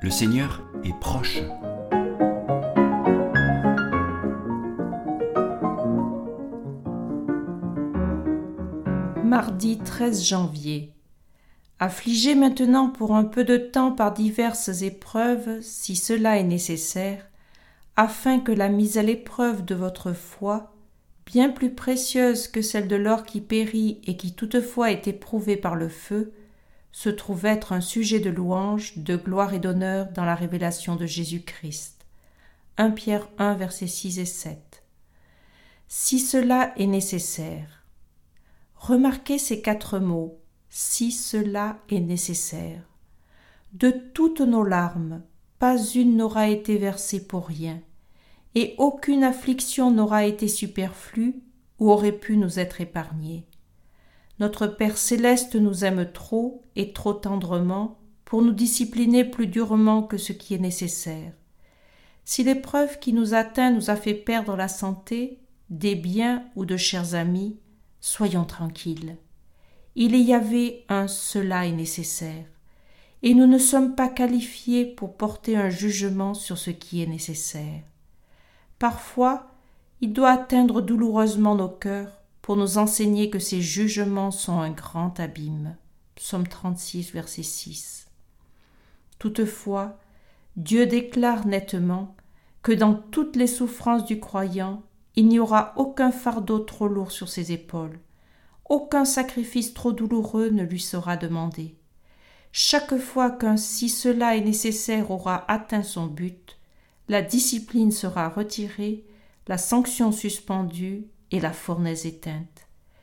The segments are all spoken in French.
Le Seigneur est proche. Mardi 13 janvier. Affligés maintenant pour un peu de temps par diverses épreuves, si cela est nécessaire, afin que la mise à l'épreuve de votre foi, bien plus précieuse que celle de l'or qui périt et qui toutefois est éprouvée par le feu, se trouve être un sujet de louange, de gloire et d'honneur dans la révélation de Jésus-Christ. 1 Pierre 1, versets 6 et 7. Si cela est nécessaire. Remarquez ces 4 mots, si cela est nécessaire. De toutes nos larmes, pas une n'aura été versée pour rien, et aucune affliction n'aura été superflue ou aurait pu nous être épargnée. Notre Père céleste nous aime trop et trop tendrement pour nous discipliner plus durement que ce qui est nécessaire. Si l'épreuve qui nous atteint nous a fait perdre la santé, des biens ou de chers amis, soyons tranquilles. Il y avait un « cela est nécessaire » et nous ne sommes pas qualifiés pour porter un jugement sur ce qui est nécessaire. Parfois, il doit atteindre douloureusement nos cœurs pour nous enseigner que ces jugements sont un grand abîme. Psaume 36, verset 6. Toutefois, Dieu déclare nettement que dans toutes les souffrances du croyant, il n'y aura aucun fardeau trop lourd sur ses épaules, aucun sacrifice trop douloureux ne lui sera demandé. Chaque fois qu'un « si cela est nécessaire » aura atteint son but, la discipline sera retirée, la sanction suspendue et la fournaise éteinte.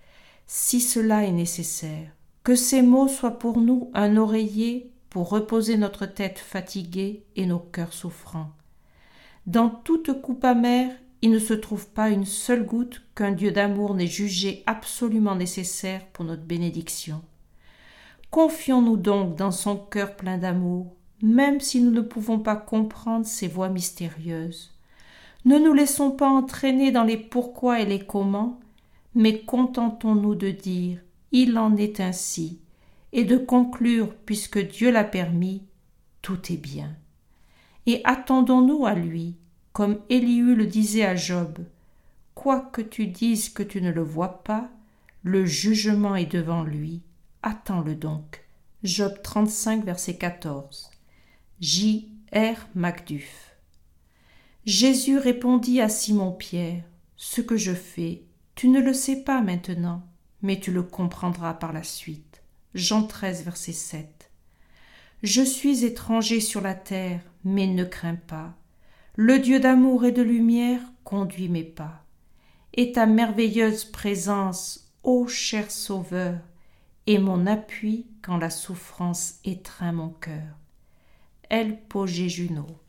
Si cela est nécessaire, que ces mots soient pour nous un oreiller pour reposer notre tête fatiguée et nos cœurs souffrants. Dans toute coupe amère, il ne se trouve pas une seule goutte qu'un Dieu d'amour n'ait jugé absolument nécessaire pour notre bénédiction. Confions-nous donc dans son cœur plein d'amour, même si nous ne pouvons pas comprendre ses voies mystérieuses. Ne nous laissons pas entraîner dans les pourquoi et les comment, mais contentons-nous de dire « il en est ainsi » et de conclure, puisque Dieu l'a permis, « tout est bien ». Et attendons-nous à lui, comme Élihu le disait à Job, « Quoique tu dises que tu ne le vois pas, le jugement est devant lui, attends-le donc. » Job 35, verset 14. J. R. Macduff. Jésus répondit à Simon-Pierre, « Ce que je fais, tu ne le sais pas maintenant, mais tu le comprendras par la suite. » Jean 13, verset 7. Je suis étranger sur la terre, mais ne crains pas. Le Dieu d'amour et de lumière conduit mes pas. Et ta merveilleuse présence, ô cher Sauveur, est mon appui quand la souffrance étreint mon cœur. L. Pogé Junot.